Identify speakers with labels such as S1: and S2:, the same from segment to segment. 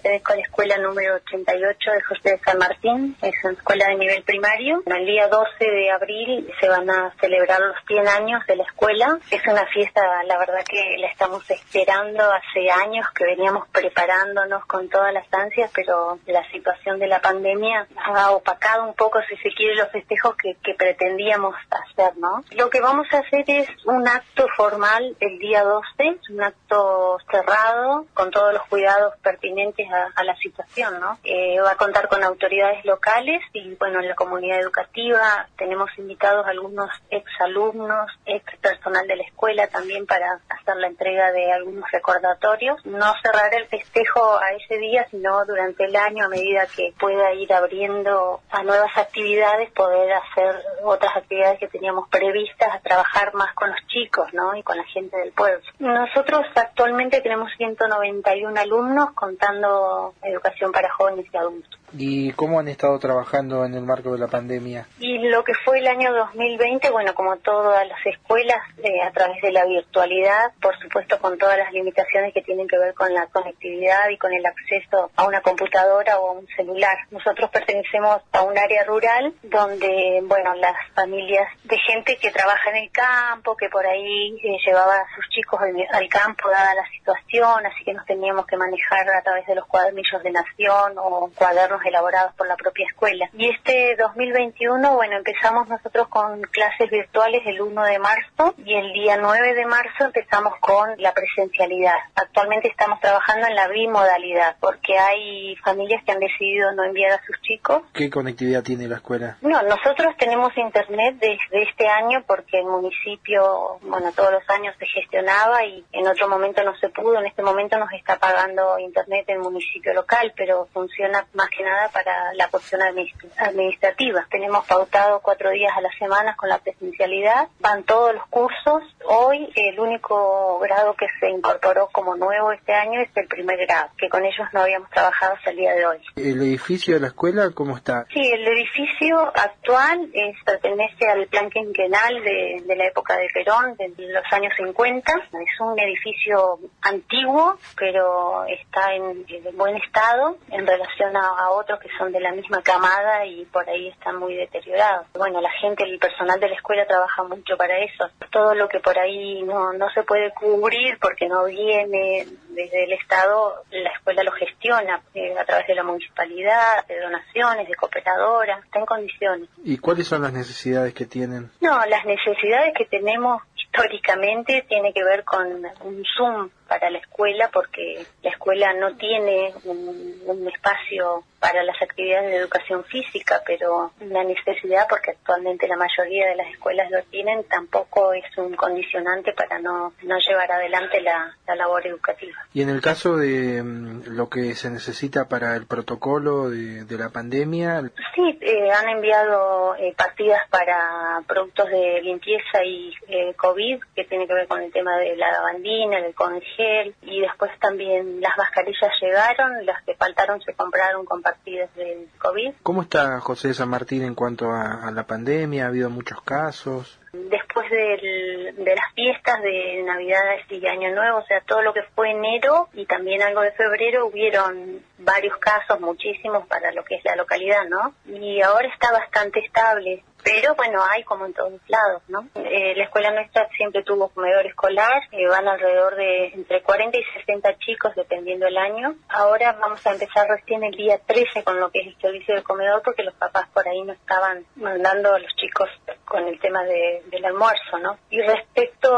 S1: pertenezco a la escuela número 88 de José de San Martín, es una escuela de nivel primario. El día 12 de abril se van a celebrar los 100 años de la escuela. Es una fiesta, la verdad que la estamos esperando hace años, que veníamos preparándonos con todas las ansias, pero la situación de la pandemia ha opacado un poco, si se quiere, los festejos que pretendíamos hacer, ¿no? Lo que vamos a hacer es un acto formal el día 12, un acto cerrado, con todos los cuidados pertinentes a la situación, ¿no? Va a contar con autoridades locales y, bueno, en la comunidad educativa tenemos invitados a algunos exalumnos, ex personal de la escuela también para hacer la entrega de algunos recordatorios. No cerrar el festejo a ese día, sino durante el año, a medida que pueda ir abriendo a nuevas actividades, poder hacer otras actividades que teníamos previstas, a trabajar más con los chicos, ¿no? Y con la gente del pueblo. Nosotros actualmente tenemos 191 alumnos, contando educación para jóvenes y adultos.
S2: ¿Y cómo han estado trabajando en el marco de la pandemia?
S1: Y lo que fue el año 2020, bueno, como todas las escuelas, a través de la virtualidad, por supuesto con todas las limitaciones que tienen que ver con la conectividad y con el acceso a una computadora o a un celular. Nosotros pertenecemos a un área rural donde, bueno, las familias de gente que trabaja en el campo, que por ahí llevaba a sus chicos al campo dada la situación, así que nos teníamos que manejar a través de los cuadernillos de Nación o cuadernos elaborados por la propia escuela. Y este 2021, bueno, empezamos nosotros con clases virtuales el 1 de marzo y el día 9 de marzo empezamos con la presencialidad. Actualmente estamos trabajando en la bimodalidad porque hay familias que han decidido no enviar a sus chicos.
S2: ¿Qué conectividad tiene la escuela?
S1: No, nosotros tenemos internet desde este año porque el municipio, bueno, todos los años se gestionaba y en otro momento no se pudo. En este momento nos está pagando internet el municipio local, pero funciona más que nada para la cuestión administrativa. Tenemos pautado 4 días a la semana con la presencialidad, van todos los cursos. Hoy el único grado que se incorporó como nuevo este año es el primer grado, que con ellos no habíamos trabajado hasta el día de hoy.
S2: ¿El edificio de la escuela cómo está?
S1: Sí, el edificio actual pertenece al plan quinquenal de la época de Perón, de los años 50. Es un edificio antiguo, pero está en buen estado en relación a otros que son de la misma camada y por ahí están muy deteriorados. Bueno, la gente, el personal de la escuela trabaja mucho para eso. Todo lo que por ahí no se puede cubrir porque no viene desde el Estado, la escuela lo gestiona a través de la municipalidad, de donaciones, de cooperadoras, está en condiciones.
S2: ¿Y cuáles son las necesidades que tienen?
S1: No, las necesidades que tenemos históricamente tiene que ver con un Zoom para la escuela, porque la escuela no tiene un espacio para las actividades de educación física, pero la necesidad, porque actualmente la mayoría de las escuelas lo tienen, tampoco es un condicionante para no llevar adelante la labor educativa.
S2: Y en el caso de lo que se necesita para el protocolo de la pandemia...
S1: Sí, han enviado partidas para productos de limpieza y COVID, que tiene que ver con el tema de la lavandina, el gel, y después también las mascarillas llegaron, las que faltaron se compraron con partidas del COVID.
S2: ¿Cómo está José de San Martín en cuanto a la pandemia? ¿Ha habido muchos casos?
S1: Después de las fiestas de Navidades y Año Nuevo, o sea, todo lo que fue enero y también algo de febrero, hubieron varios casos, muchísimos para lo que es la localidad, ¿no? Y ahora está bastante estable. Pero bueno, hay como en todos lados, ¿no? La escuela nuestra siempre tuvo comedor escolar, van alrededor de entre 40 y 60 chicos dependiendo el año. Ahora vamos a empezar recién el día 13 con lo que es el servicio del comedor, porque los papás por ahí no estaban mandando a los chicos con el tema del almuerzo, ¿no? Y respecto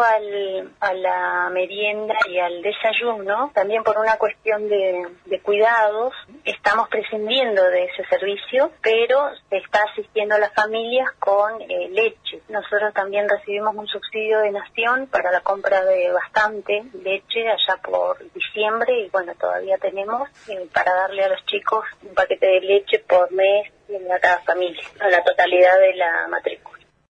S1: a la merienda y al desayuno, también por una cuestión de cuidados, estamos prescindiendo de ese servicio, pero se está asistiendo a las familias con leche. Nosotros también recibimos un subsidio de Nación para la compra de bastante leche allá por diciembre y bueno, todavía tenemos para darle a los chicos un paquete de leche por mes a cada familia, a la totalidad de la matrícula.